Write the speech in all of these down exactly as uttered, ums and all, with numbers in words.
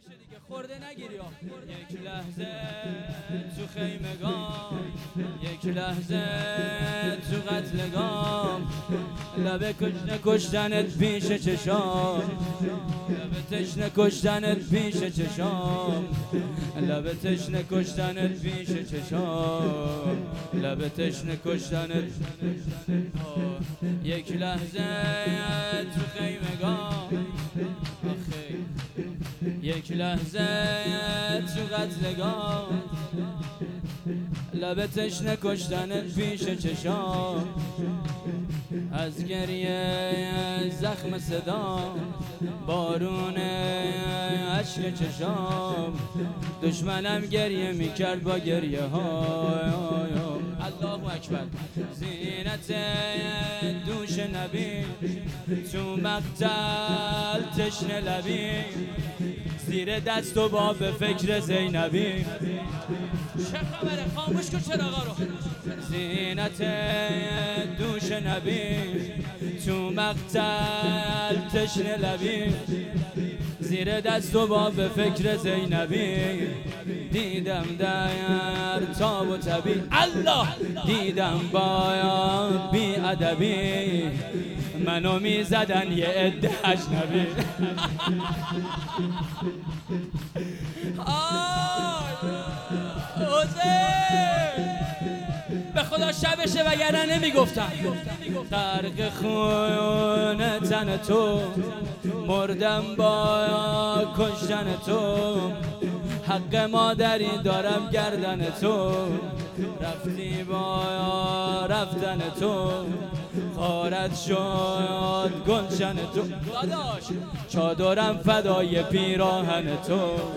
خورده نگیری یک لحظه تو خیمگان، یک لحظه تو قتلگام، لبه کشنه کشتنت پیش چشام، لبه تشنه کشتنت پیش چشام، لبه تشنه کشتنت پیش چشام، لبه تشنه کشتنت. یک لحظه تو خیمگان، یک لحظه تو قتلگاه، لبه تشنه کشتنت پیش چشام، از گریه زخم صدا بارون اشک چشام، دشمنم گریه میکرد با گریه ها. الله اکبر. زینت دوش نبی تو مقتل تشنه لبی، زیر دست و با به فکر زینبی. چه خبره؟ خاموش کن چراغا رو. زینت دوش نبی تو مقتل تشنه لبی، زیر دست و با به فکر زینبی. دیدم در تاب و تبی، الله دیدم با بی ادبی، منو میزدن یه عده اجنبی. به خدا شبشه وگرنه نمیگفتم. غرق خون تن تو مردم با کشتن تو، حق مادری دارم گردن تو، رفتی با رفتن تو، خارت شد گلشن تو، داداش چادرم فدای پیراهن تو.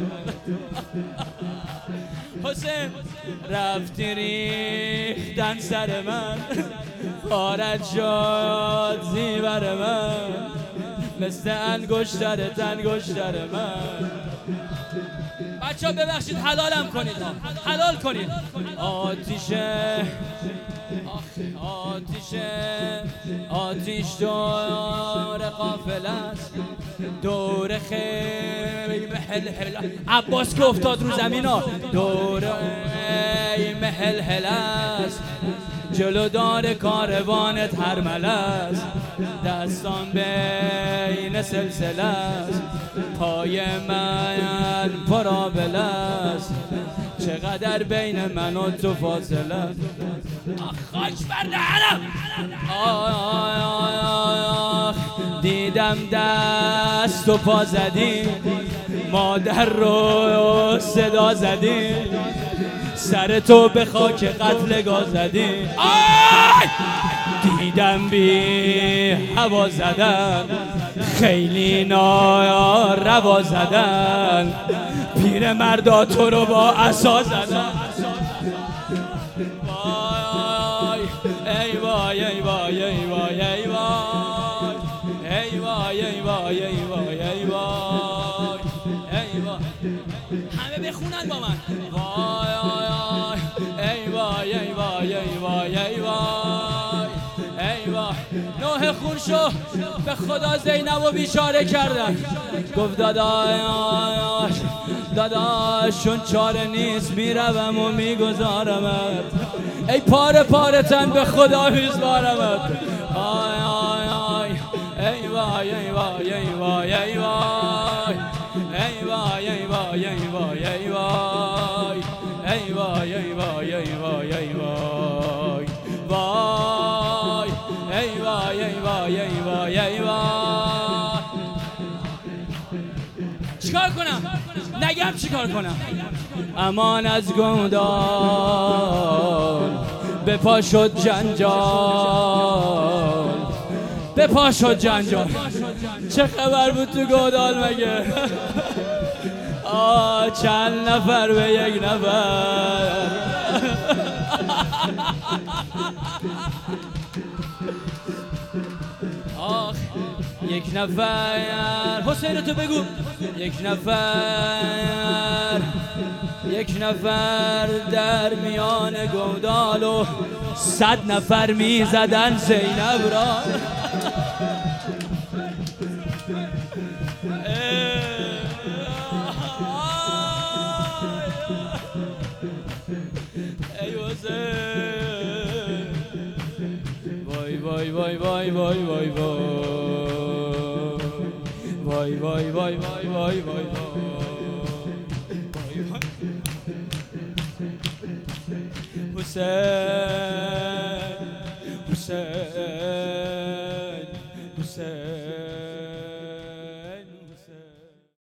حسین رفتی ریختن سر من، خارت شد زیور من، مثل انگشترت انگشتر من. بچه ها ببخشید حلالم کنید، حلال کنید. آتیشه آتیشه آتیش دور قافل است، دور خیمه هل هل. عباس که افتاد رو زمین ها، دور خیمه هل هل است، جلو دار کاروانت هرمله است، دستان بین سلسله است، پای من پرابل است، چقدر بین من و تو فاصله است. خاک بر دهنم. دیدم دست و پا زدی، مادر رو صدا زدی، سر تو به خاک قتلگاه زدی. دیدم بی هوا زدن، خیلی ناروا زدن، پیر مردا تو رو با عصا زدن. ای وای ای وای ای وای ای وای ای وای ای وای ای وای ای وای ای وای. همه بخونن با من. وای ای وای ای وای ای وای ای وای ای وای. نوح خون شو، به خدا زینب و بیچاره کردن. گفت داداش داداشون چاره نیست، میروم و میگذارمت، ای پاره پاره تن به خدا میسپارمت. آی آی آی ای وای ای وای ای وای ای وای ای وای ای وای ای وای ای وای ای وای ای وای ای وای ای وای وای ای وای ای وای ای وای ای وای. چیکار کنم؟ نگم چیکار کنم؟ امان از گودال، به پا شد جنجال، به پا شد جنجال. چه خبر بود تو گودال مگه؟ آه چند نفر به یک نفر. آخ یک نفر. حسین تو بگو. یک نفر یک نفر در میان گودال و صد نفر می زدن زینب را. وای وای وای وای وای وای وای وای وای وای وای حسین حسین